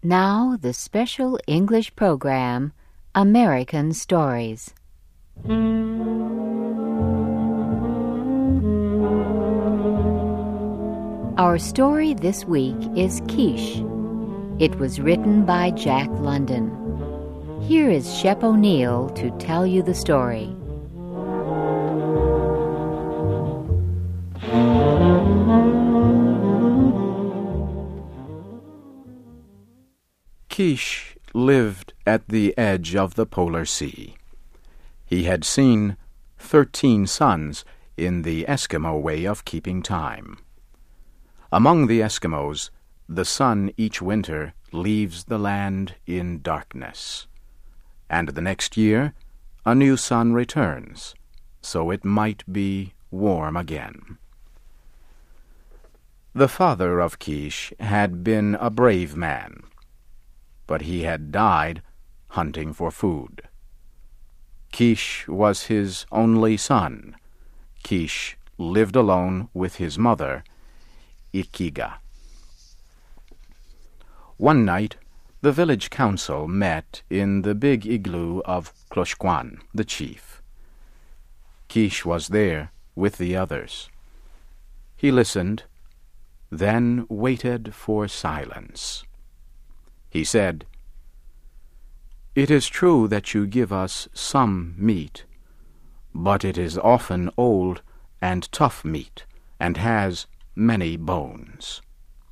Now the special English program, American Stories. Our story this week is Quiche. It was written by Jack London. Here is Shep O'Neill to tell you the story. Quiche lived at the edge of the polar sea. He had seen 13 suns in the Eskimo way of keeping time. Among the Eskimos, the sun each winter leaves the land in darkness, and the next year a new sun returns, so it might be warm again. The father of Quiche had been a brave man, but he had died hunting for food. Quiche was his only son. Quiche lived alone with his mother, Ikiga. One night, the village council met in the big igloo of Clochquan, the chief. Quiche was there with the others. He listened, then waited for silence. He said, "It is true that you give us some meat, but it is often old and tough meat, and has many bones."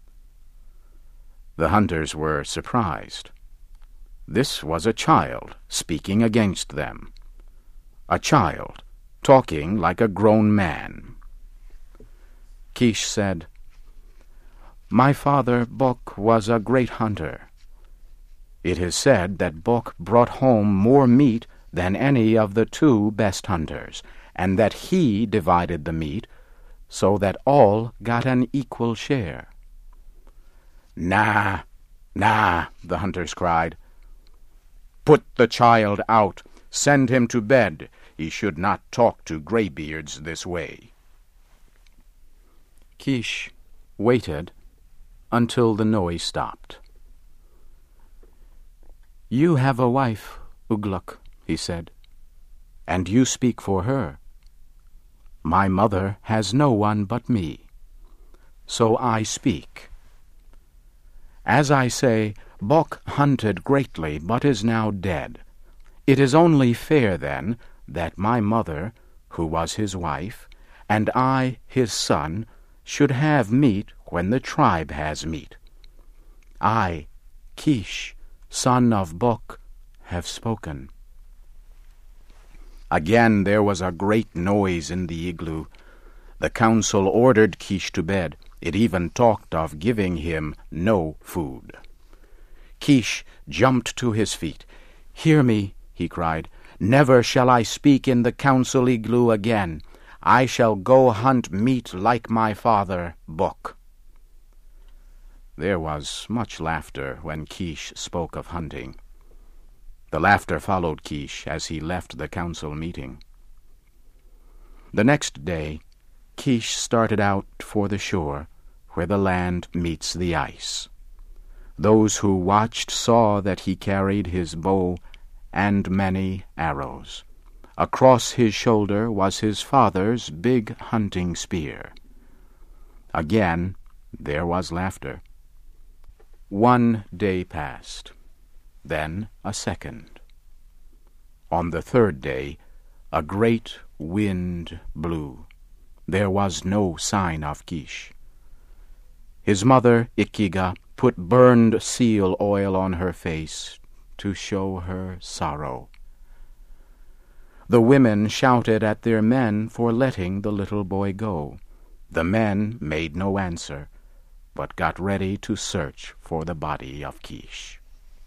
The hunters were surprised. This was a child speaking against them. A child talking like a grown man. Quiche said, "My father, Bok, was a great hunter. It is said that Bok brought home more meat than any of the 2 best hunters, and that he divided the meat so that all got an equal share." "Nah, nah," the hunters cried. "Put the child out. Send him to bed. He should not talk to graybeards this way." Quiche waited until the noise stopped. "You have a wife, Ugluk," he said, "and you speak for her. My mother has no one but me, so I speak. As I say, Bok hunted greatly, but is now dead. It is only fair, then, that my mother, who was his wife, and I, his son, should have meat when the tribe has meat. I, Quiche, son of Bok, have spoken." Again there was a great noise in the igloo. The council ordered Quiche to bed. It even talked of giving him no food. Quiche jumped to his feet. "Hear me," he cried. "Never shall I speak in the council igloo again. I shall go hunt meat like my father, Bok." There was much laughter when Quiche spoke of hunting. The laughter followed Quiche as he left the council meeting. The next day, Quiche started out for the shore, where the land meets the ice. Those who watched saw that he carried his bow and many arrows. Across his shoulder was his father's big hunting spear. Again there was laughter. One day passed, then a second. On the 3rd day, a great wind blew. There was no sign of Quiche. His mother, Ikiga, put burned seal oil on her face to show her sorrow. The women shouted at their men for letting the little boy go. The men made no answer, but got ready to search for the body of Quiche.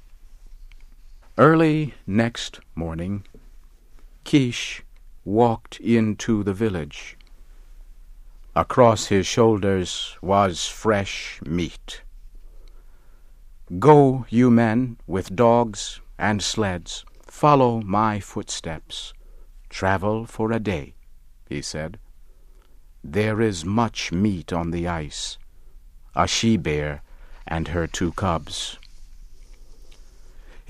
Early next morning, Quiche walked into the village. Across his shoulders was fresh meat. "Go, you men, with dogs and sleds, follow my footsteps. Travel for a day," he said. "There is much meat on the ice, a she-bear and her 2 cubs.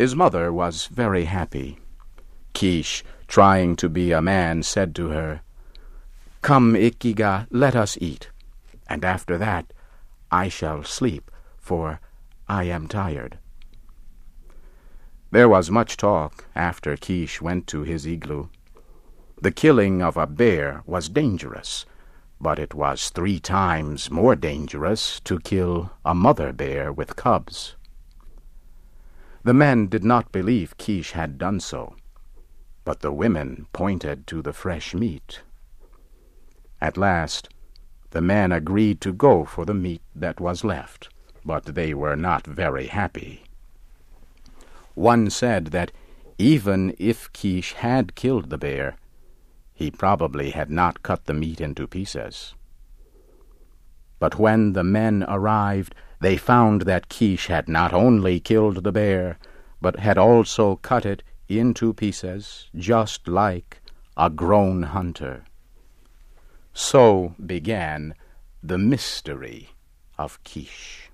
His mother was very happy. Kish, trying to be a man, said to her, "Come, Ikiga, let us eat, and after that I shall sleep, for I am tired." There was much talk after Kish went to his igloo. The killing of a bear was dangerous, but it was 3 times more dangerous to kill a mother bear with cubs. The men did not believe Kish had done so, but the women pointed to the fresh meat. At last, the men agreed to go for the meat that was left, but they were not very happy. One said that even if Kish had killed the bear, he probably had not cut the meat into pieces. But when the men arrived, they found that Kish had not only killed the bear, but had also cut it into pieces, just like a grown hunter. So began the mystery of Kish.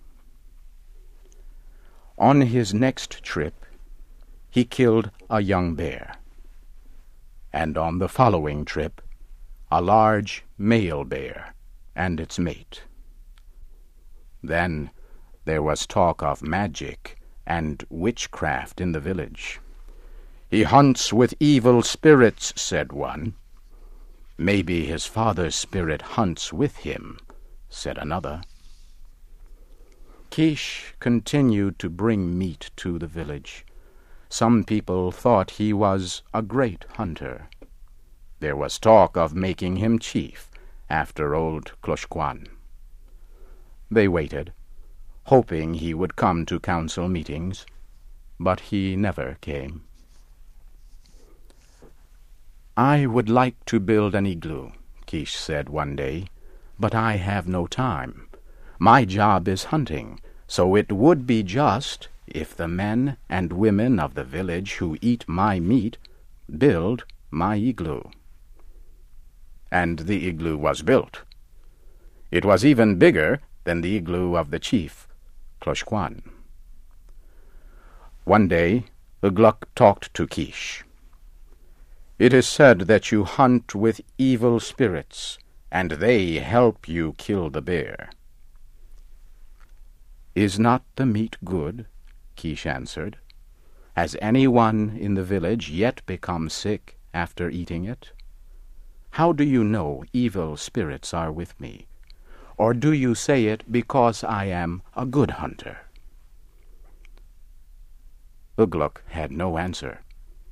On his next trip, he killed a young bear, and on the following trip, a large male bear and its mate. Then there was talk of magic and witchcraft in the village. "He hunts with evil spirits," said one. "Maybe his father's spirit hunts with him," said another. Kish continued to bring meat to the village. Some people thought he was a great hunter. There was talk of making him chief after old Kloshkwan. They waited, hoping he would come to council meetings, but he never came. "I would like to build an igloo," Kish said one day, "but I have no time. My job is hunting, so it would be just if the men and women of the village who eat my meat build my igloo." And the igloo was built. It was even bigger than the igloo of the chief, Kloshkwan. One day, Ugluk talked to Kish. "It is said that you hunt with evil spirits, and they help you kill the bear." "Is not the meat good?" Kish answered. "Has anyone in the village yet become sick after eating it? How do you know evil spirits are with me? Or do you say it because I am a good hunter?" Ugluk had no answer.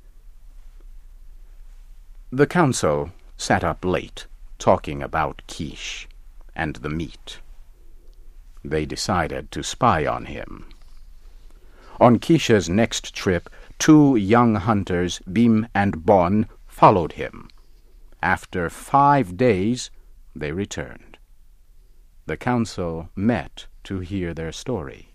The council sat up late, talking about Kish and the meat. They decided to spy on him. On Kish's next trip, 2 young hunters, Bim and Bon, followed him. After 5 days, they returned. The council met to hear their story.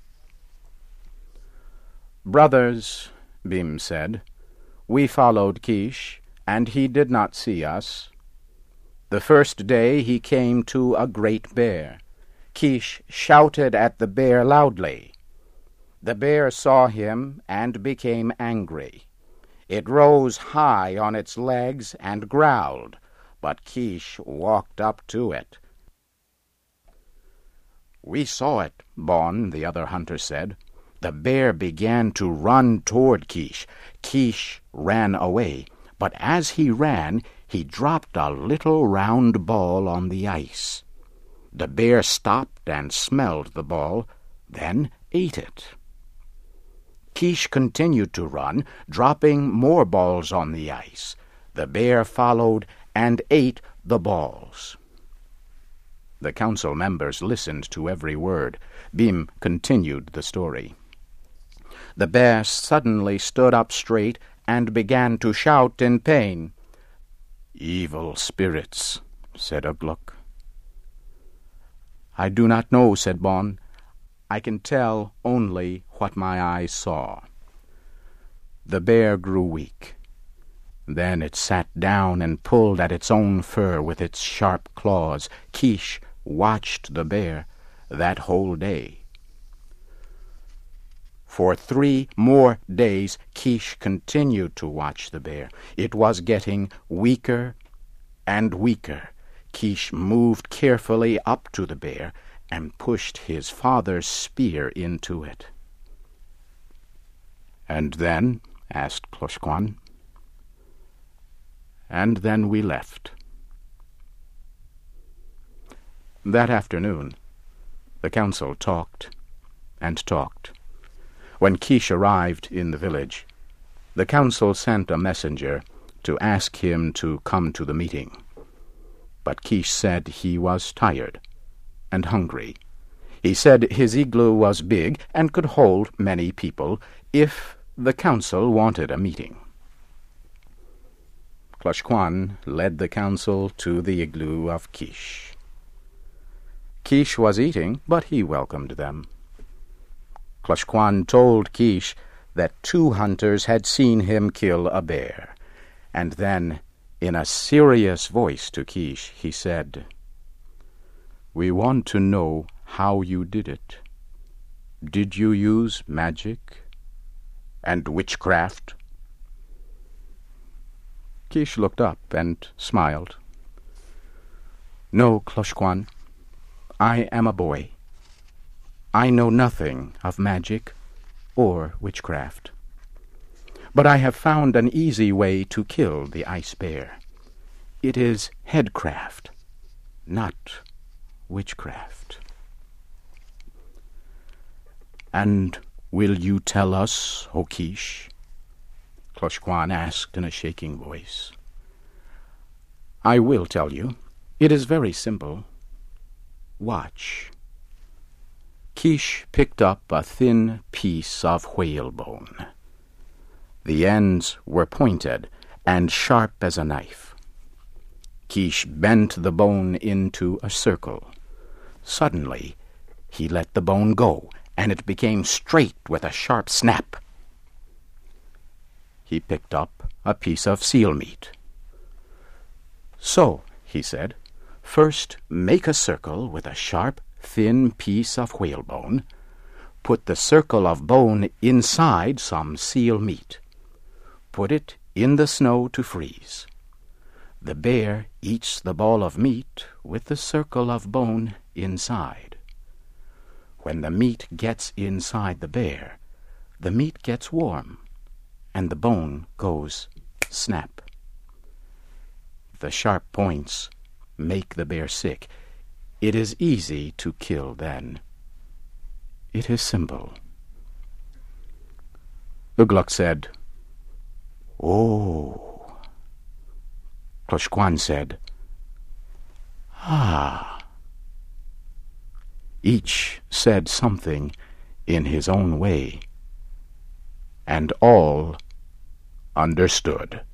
"Brothers," Bim said, "we followed Kish, and he did not see us. The first day he came to a great bear. Kish shouted at the bear loudly. The bear saw him and became angry. It rose high on its legs and growled, but Kish walked up to it." "We saw it," Bon, the other hunter, said. "The bear began to run toward Kish. Kish ran away, but as he ran, he dropped a little round ball on the ice. The bear stopped and smelled the ball, then ate it. Kish continued to run, dropping more balls on the ice. The bear followed and ate the balls." The council members listened to every word. Bim continued the story. "The bear suddenly stood up straight and began to shout in pain. 'Evil spirits,' said Ugluk. "I do not know," said Bon. "I can tell only what my eyes saw." The bear grew weak. Then it sat down and pulled at its own fur with its sharp claws. Kish watched the bear that whole day. For 3 more days, Kish continued to watch the bear. It was getting weaker and weaker. Kish moved carefully up to the bear and pushed his father's spear into it. "And then?" asked Klosh Kwan. "And then we left." That afternoon, the council talked and talked. When Kish arrived in the village, the council sent a messenger to ask him to come to the meeting. But Kish said he was tired and hungry. He said his igloo was big and could hold many people if the council wanted a meeting. Klosh Kwan led the council to the igloo of Kish. Kish was eating, but he welcomed them. Klosh Kwan told Kish that 2 hunters had seen him kill a bear, and then, in a serious voice to Kish, he said, "We want to know how you did it. Did you use magic and witchcraft?" Kish looked up and smiled. "No, Klosh Kwan, I am a boy. I know nothing of magic or witchcraft. But I have found an easy way to kill the ice bear. It is headcraft, not witchcraft." "And will you tell us, O Kish?" Klosh Kwan asked in a shaking voice. "I will tell you. It is very simple. Watch." Kish picked up a thin piece of whalebone. The ends were pointed and sharp as a knife. Kish bent the bone into a circle. Suddenly, he let the bone go, and it became straight with a sharp snap. He picked up a piece of seal meat. "So," he said, "first make a circle with a sharp, thin piece of whalebone. Put the circle of bone inside some seal meat. Put it in the snow to freeze. The bear eats the ball of meat with the circle of bone inside. When the meat gets inside the bear, the meat gets warm, and the bone goes snap. The sharp points make the bear sick. It is easy to kill then. It is simple." Ugluk said, "Oh." Klosh Kwan said, "Ah." Each said something in his own way, and all understood.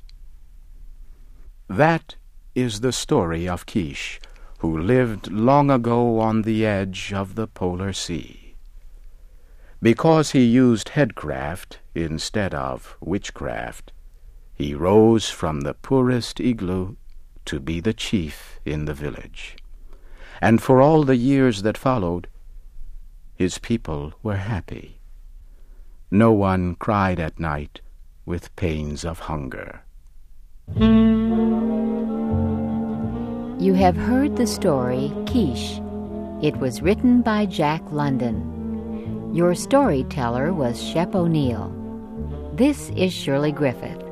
That is the story of Kish, who lived long ago on the edge of the polar sea. Because he used headcraft instead of witchcraft, he rose from the poorest igloo to be the chief in the village. And for all the years that followed, his people were happy. No one cried at night with pains of hunger. You have heard the story Kish. It was written by Jack London. Your storyteller was Shep O'Neill. This is Shirley Griffith.